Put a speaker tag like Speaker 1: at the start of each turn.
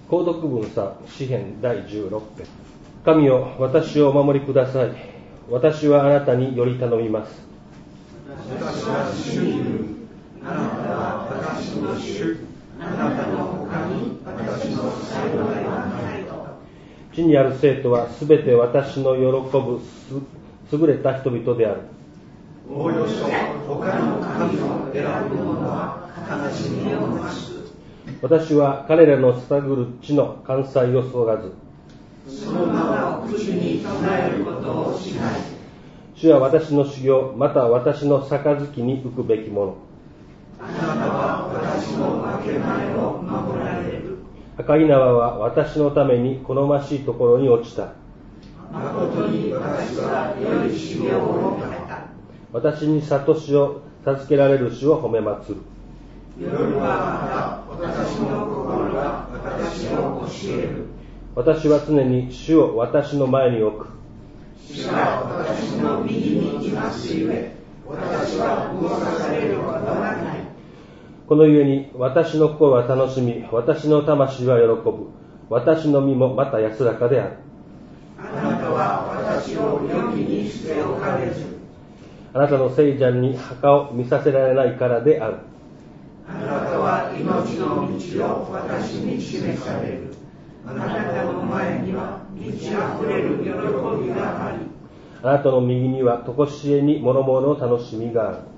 Speaker 1: 購読文作詩編第16編。神よ、私をお守りください。私はあなたにより頼みます。
Speaker 2: 私は主に言う。あなたは私の主。あなたの他に私の幸いはないと。
Speaker 1: 地にある生徒はすべて私の喜ぶ優れた人々である。
Speaker 2: およそ他の神を選ぶ者は悲しみを増す。
Speaker 1: 私は彼らの探る地の関西をそがず、
Speaker 2: その名を口に唱えることをしない。
Speaker 1: 主は私の修行、また私の杯に浮くべきもの。
Speaker 2: あなたは私の分け前を守られる。
Speaker 1: 赤い縄は私のために好ましいところに落ちた。
Speaker 2: 誠に私は良い修行を受けた。
Speaker 1: 私に悟しを授けられる主を褒めまつる。
Speaker 2: 夜はまた私の心が私を教える。
Speaker 1: 私は常に主を私の前に置く。
Speaker 2: 主は私の右にいますゆえ、私は動かされることはない。
Speaker 1: このゆえに私の心は楽しみ、私の魂は喜ぶ。私の身もまた安らかである。
Speaker 2: あなたは私を良きにしておかれず、
Speaker 1: あなたの聖者に墓を見させられないからである。
Speaker 2: あなたは命の道を私に示される。あなたの前には満ち溢れる喜びがあり、
Speaker 1: あなたの右には常しえに諸々の楽しみがある。